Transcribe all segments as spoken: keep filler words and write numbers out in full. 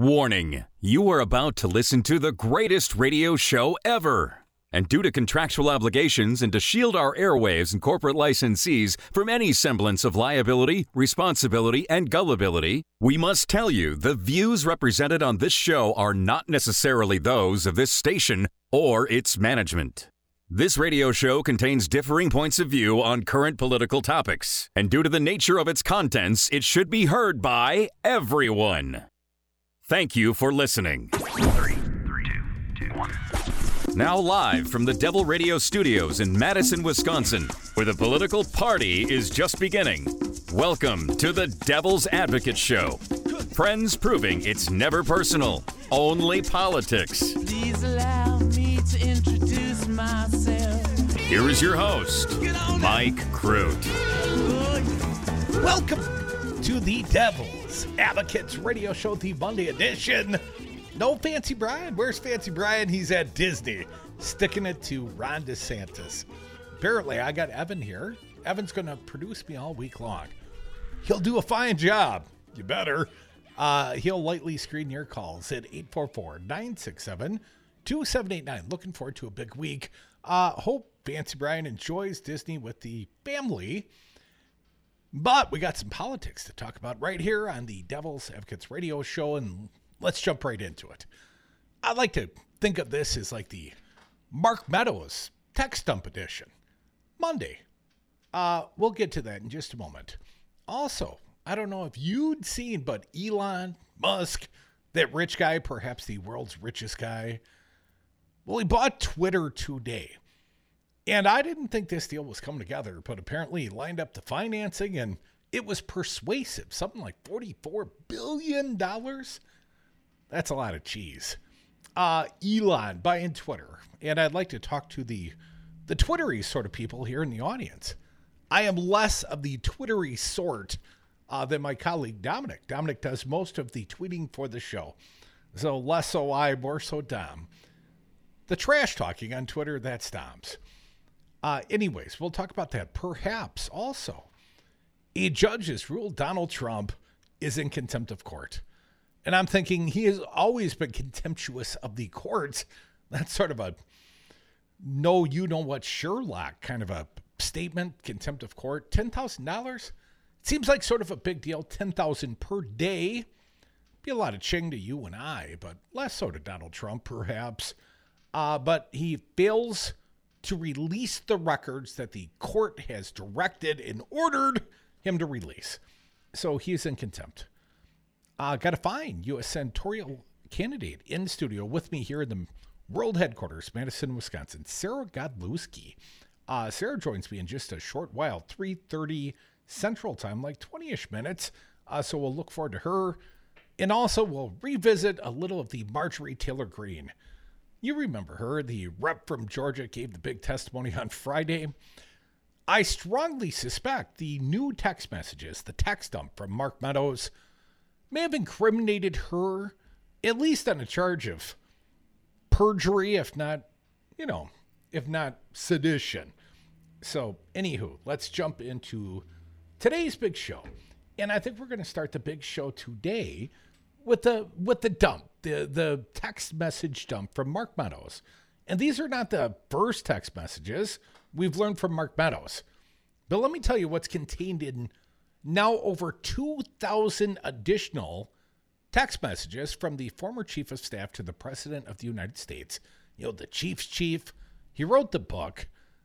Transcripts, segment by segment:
Warning, you are about to listen to the greatest radio show ever. And due to contractual obligations and to shield our airwaves and corporate licensees from any semblance of liability, responsibility, and gullibility, we must tell you the views represented on this show are not necessarily those of this station or its management. This radio show contains differing points of view on current political topics, and due to the nature of its contents, it should be heard by everyone. Thank you for listening. Three, three, two, two, one. Now live from the Devil Radio Studios in Madison, Wisconsin, where the political party is just beginning. Welcome to the Devil's Advocate Show. Friends proving it's never personal, only politics. Please allow me to introduce myself. Here is your host, Mike Crute. Welcome to the Devil's Advocates Radio Show, the Monday edition. No Fancy Brian. Where's Fancy Brian? He's at Disney, sticking it to Ron DeSantis. Apparently, I got Evan here. Evan's going to produce me all week long. He'll do a fine job. You better. Uh, he'll lightly screen your calls at eight four four, nine six seven, two seven eight nine. Looking forward to a big week. Uh, hope Fancy Brian enjoys Disney with the family. But we got some politics to talk about right here on the Devil's Advocates Radio Show, and let's jump right into it. I like to think of this as like the Mark Meadows text dump edition. Monday. Uh, we'll get to that in just a moment. Also, I don't know if you'd seen, but Elon Musk, that rich guy, perhaps the world's richest guy, well, he bought Twitter today. And I didn't think this deal was coming together, but apparently he lined up the financing and it was persuasive. Something like forty-four billion dollars. That's a lot of cheese. Uh, Elon buying Twitter. And I'd like to talk to the, the Twittery sort of people here in the audience. I am less of the Twittery sort uh, than my colleague Dominic. Dominic does most of the tweeting for the show. So less so I, more so Dom. The trash talking on Twitter, that's Dom's. Uh, anyways, we'll talk about that. Perhaps also a judge has ruled Donald Trump is in contempt of court. And I'm thinking he has always been contemptuous of the courts. That's sort of a no, you know what, Sherlock kind of a statement, contempt of court. ten thousand dollars seems like sort of a big deal. ten thousand dollars per day. Be a lot of ching to you and I, but less so to Donald Trump, perhaps. Uh, but he fails to release the records that the court has directed and ordered him to release. So he's in contempt. Uh, got a fine U S senatorial candidate in studio with me here in the world headquarters, Madison, Wisconsin, Sarah Godlewski. Uh, Sarah joins me in just a short while, three thirty Central Time, like twenty-ish minutes. Uh, so we'll look forward to her. And also we'll revisit a little of the Marjorie Taylor Greene. You remember her, the rep from Georgia, gave the big testimony on Friday. I strongly suspect the new text messages, the text dump from Mark Meadows, may have incriminated her, at least on a charge of perjury, if not, you know, if not sedition. So, anywho, let's jump into today's big show. And I think we're going to start the big show today with the with the dump, the, the text message dump from Mark Meadows. And these are not the first text messages we've learned from Mark Meadows. But let me tell you what's contained in now over two thousand additional text messages from the former chief of staff to the president of the United States. You know, the chief's chief. He wrote the book.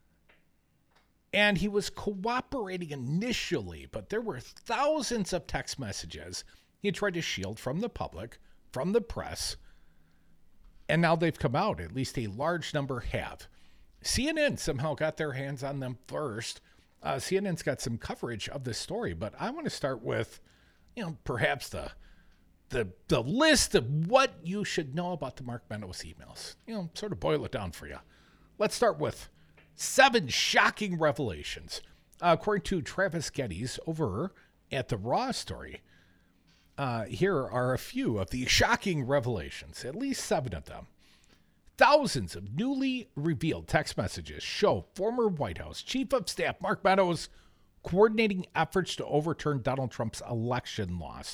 And he was cooperating initially, but there were thousands of text messages he tried to shield from the public, from the press, and now they've come out. At least a large number have. C N N somehow got their hands on them first. Uh, C N N's got some coverage of this story, but I want to start with, you know, perhaps the the the list of what you should know about the Mark Meadows emails. You know, sort of boil it down for you. Let's start with seven shocking revelations. Uh, according to Travis Geddes over at the Raw story, uh, here are a few of the shocking revelations, at least seven of them. Thousands of newly revealed text messages show former White House Chief of Staff Mark Meadows coordinating efforts to overturn Donald Trump's election loss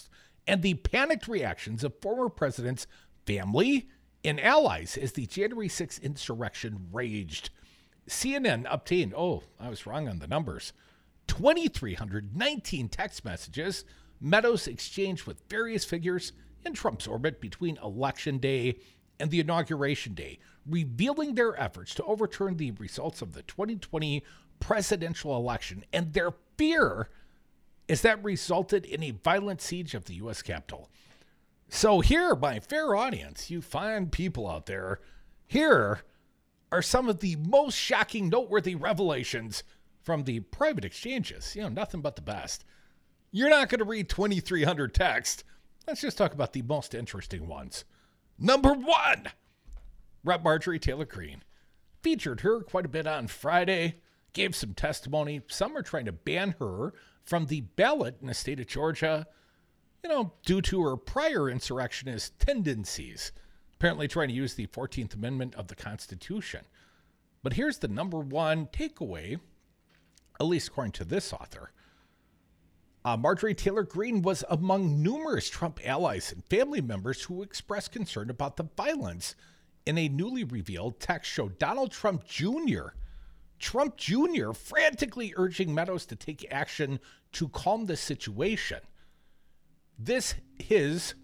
and the panicked reactions of former president's family and allies as the January sixth insurrection raged. C N N obtained, oh, I was wrong on the numbers, two thousand three hundred nineteen text messages Meadows exchanged with various figures in Trump's orbit between Election Day and the Inauguration Day, revealing their efforts to overturn the results of the twenty twenty presidential election and their fear as that resulted in a violent siege of the U S Capitol. So here, my fair audience, you fine people out there, here are some of the most shocking, noteworthy revelations from the private exchanges. You know, nothing but the best. You're not going to read twenty-three hundred texts. Let's just talk about the most interesting ones. Number one, Representative Marjorie Taylor Greene. Featured her quite a bit on Friday, gave some testimony. Some are trying to ban her from the ballot in the state of Georgia, you know, due to her prior insurrectionist tendencies, apparently trying to use the fourteenth Amendment of the Constitution. But here's the number one takeaway, at least according to this author. Uh, Marjorie Taylor Greene was among numerous Trump allies and family members who expressed concern about the violence in a newly revealed text showed Donald Trump Junior Trump Junior frantically urging Meadows to take action to calm the situation. This is,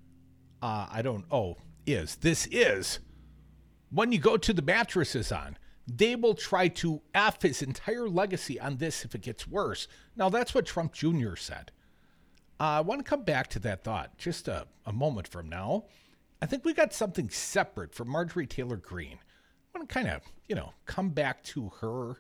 uh, I don't, oh, is, this is, when you go to the mattresses on, they will try to F his entire legacy on this if it gets worse. Now, that's what Trump Junior said. Uh, I want to come back to that thought just a, a moment from now. I think we got something separate from Marjorie Taylor Greene. I want to kind of, you know, come back to her.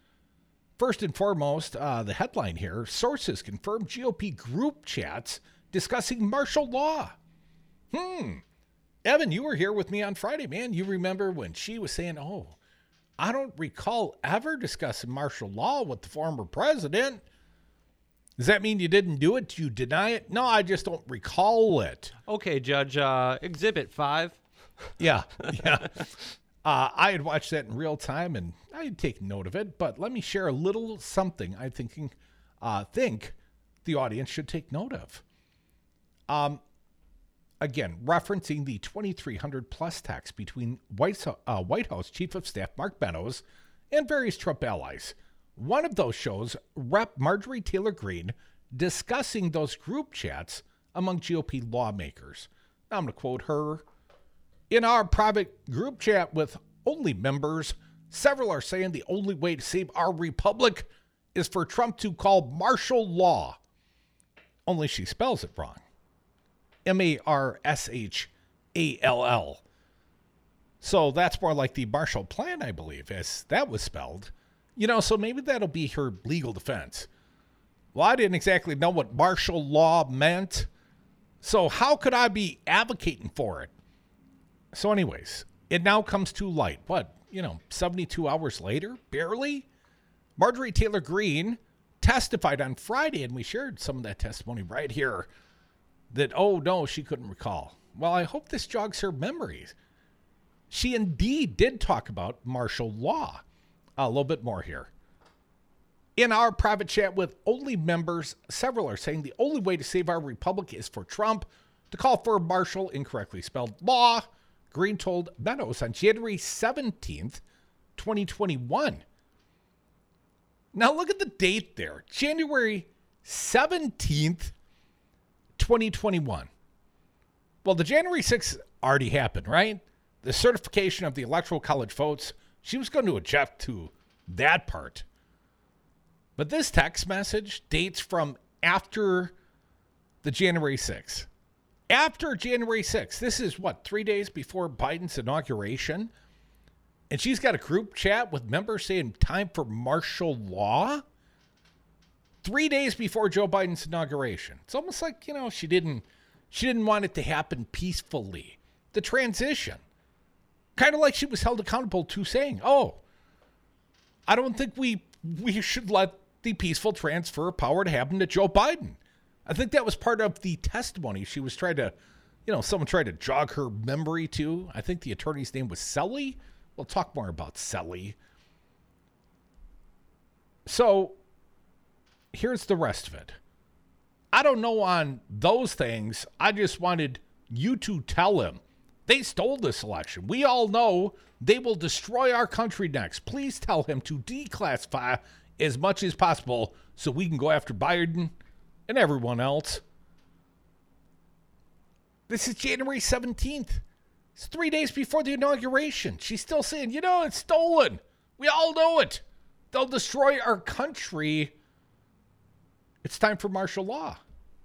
First and foremost, uh, the headline here, sources confirm G O P group chats discussing martial law. Hmm. Evan, you were here with me on Friday, man. You remember when she was saying, oh, I don't recall ever discussing martial law with the former president. Does that mean you didn't do it? Do you deny it? No, I just don't recall it. Okay, Judge, uh, Exhibit five. Yeah, yeah. Uh, I had watched that in real time, and I had taken note of it, but let me share a little something I thinking, uh, think the audience should take note of. Um, again, referencing the twenty-three hundred plus text between White, uh, White House Chief of Staff Mark Meadows and various Trump allies. One of those shows Representative Marjorie Taylor Greene discussing those group chats among G O P lawmakers. Now I'm going to quote her. In our private group chat with only members, several are saying the only way to save our republic is for Trump to call martial law. Only she spells it wrong. M A R S H A L L. So that's more like the Marshall Plan, I believe, as that was spelled. You know, so maybe that'll be her legal defense. Well, I didn't exactly know what martial law meant, so how could I be advocating for it? So anyways, it now comes to light. What, you know, seventy-two hours later? Barely? Marjorie Taylor Greene testified on Friday, and we shared some of that testimony right here, that, oh, no, she couldn't recall. Well, I hope this jogs her memories. She indeed did talk about martial law. A little bit more here. In our private chat with only members, several are saying the only way to save our republic is for Trump to call for martial, incorrectly spelled, law, Greene told Meadows on January seventeenth, twenty twenty-one. Now look at the date there. January seventeenth, twenty twenty-one. Well, the January sixth already happened, right? The certification of the Electoral College votes. She was going to object to that part. But this text message dates from after the January sixth. After January sixth. This is, what, three days before Biden's inauguration? And she's got a group chat with members saying time for martial law? Three days before Joe Biden's inauguration. It's almost like, you know, she didn't, she didn't want it to happen peacefully. The transition. Kind of like she was held accountable to saying, oh, I don't think we we should let the peaceful transfer of power to happen to Joe Biden. I think that was part of the testimony. She was trying to, you know, someone tried to jog her memory to. I think the attorney's name was Selly. We'll talk more about Selly. So here's the rest of it. I don't know on those things. I just wanted you to tell him they stole this election. We all know they will destroy our country next. Please tell him to declassify as much as possible so we can go after Biden and everyone else. This is January seventeenth. It's three days before the inauguration. She's still saying, you know, it's stolen. We all know it. They'll destroy our country. It's time for martial law.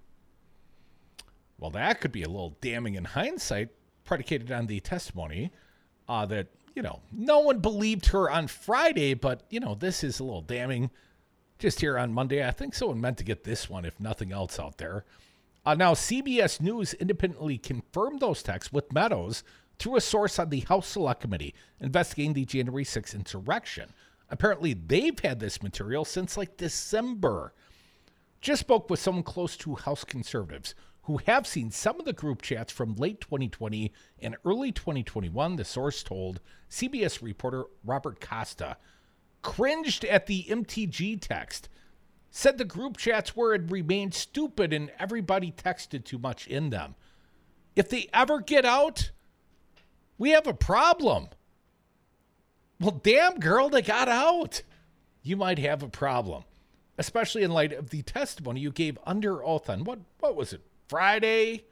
Well, that could be a little damning in hindsight, predicated on the testimony uh, that, you know, no one believed her on Friday, but, you know, this is a little damning just here on Monday. I think someone meant to get this one, if nothing else out there. Uh, now, C B S News independently confirmed those texts with Meadows through a source on the House Select Committee investigating the January sixth insurrection. Apparently, they've had this material since like December. Just spoke with someone close to House conservatives who have seen some of the group chats from late twenty twenty and early twenty twenty-one. The source told C B S reporter Robert Costa, cringed at the M T G text, said the group chats were and remained stupid and everybody texted too much in them. If they ever get out, we have a problem. Well, damn, girl, they got out. You might have a problem, especially in light of the testimony you gave under oath on, what, what was it, Friday?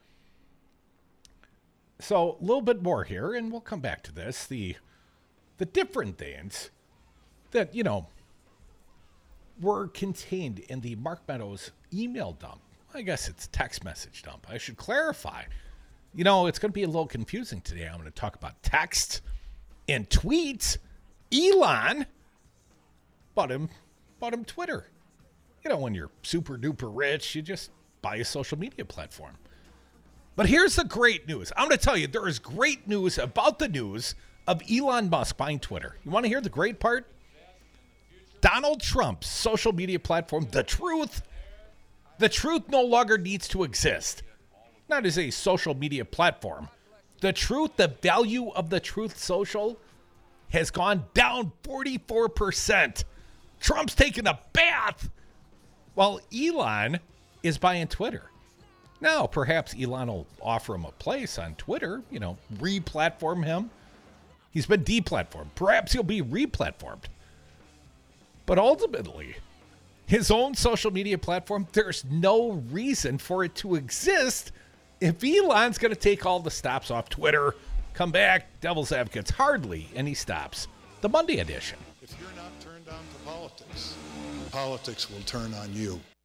So a little bit more here, and we'll come back to this. The, the different things that, you know, were contained in the Mark Meadows email dump. I guess it's text message dump. I should clarify. You know, it's going to be a little confusing today. I'm going to talk about text and tweets. Elon bought him, bought him Twitter. You know, when you're super duper rich, you just buy a social media platform. But here's the great news. I'm going to tell you, there is great news about the news of Elon Musk buying Twitter. You want to hear the great part? Donald Trump's social media platform, The Truth, The Truth no longer needs to exist. Not as a social media platform. The Truth, the value of The Truth Social has gone down forty-four percent. Trump's taking a bath while Elon is buying Twitter. Now, perhaps Elon will offer him a place on Twitter, you know, re-platform him. He's been deplatformed. Perhaps he'll be re-platformed. But ultimately, his own social media platform, there's no reason for it to exist if Elon's going to take all the stops off Twitter, come back, devil's advocates, hardly any stops. The Monday edition. If you're not turned on to politics, politics will turn on you.